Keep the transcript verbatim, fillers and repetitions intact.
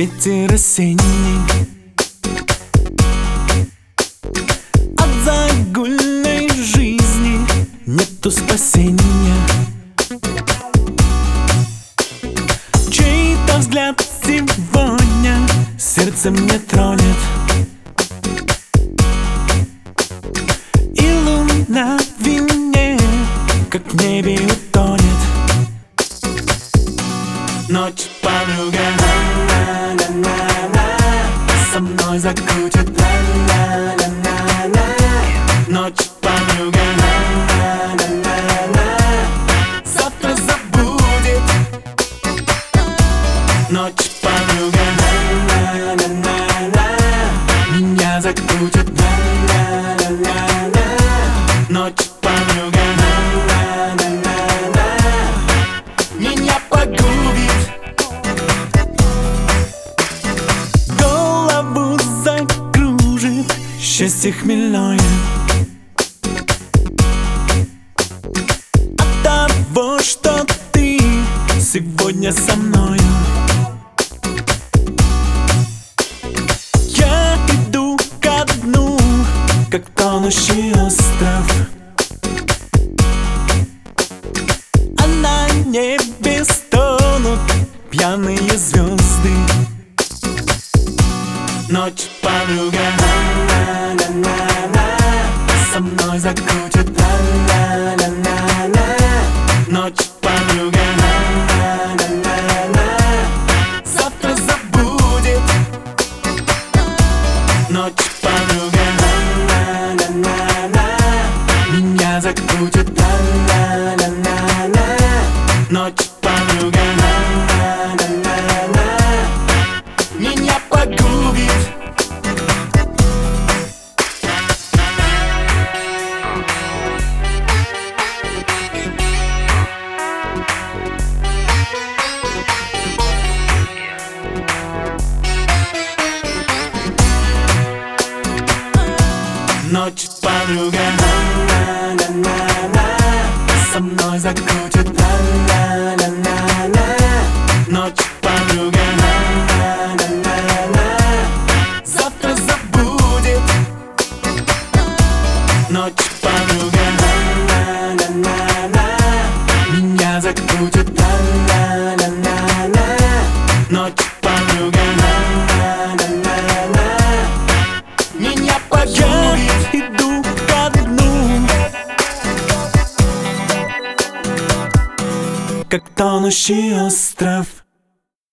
ветер осенний. От загульной жизни нету спасения. Чей-то взгляд сегодня сердце мне тронет, и луна в вине, как в небе утонет. Ночь, подруга, на-на-на-на, со мной закрутит, на-на-на-на. Ночь, подруга, на-на-на-на, завтра забудет. Ночь, подруга, на-на-на-на, меня закрутит, на-на-на-на. Ночь, подруга, на-на-на-на, меня погубит. Голову закружит счастье хмельное от того, что ты сегодня со мною. Я иду ко дну, как тонущий остров, а на небе стонут пьяные звезды. Ночь, подруга, на-на-на-на, со мной закрутит, на-на-на-на. Ночь, подруга, на-на-на-на, завтра забудет. Ночь, подруга, на-на-на-на, меня закрутит, на-на-на-на. Ночь, подруга, на-на-на-на, меня погубит. Ночь, подруга, на-на-на-на, со мной закрутит, на-на-на-на. Ночь, подруга, на-на-на-на, завтра забудет. Ночь, подруга, на-на-на-на, меня закрутит, на-на-на-на. Ночь, подруга, на-на-на-на, меня погубит. Я иду ко дну, как тонущий остров.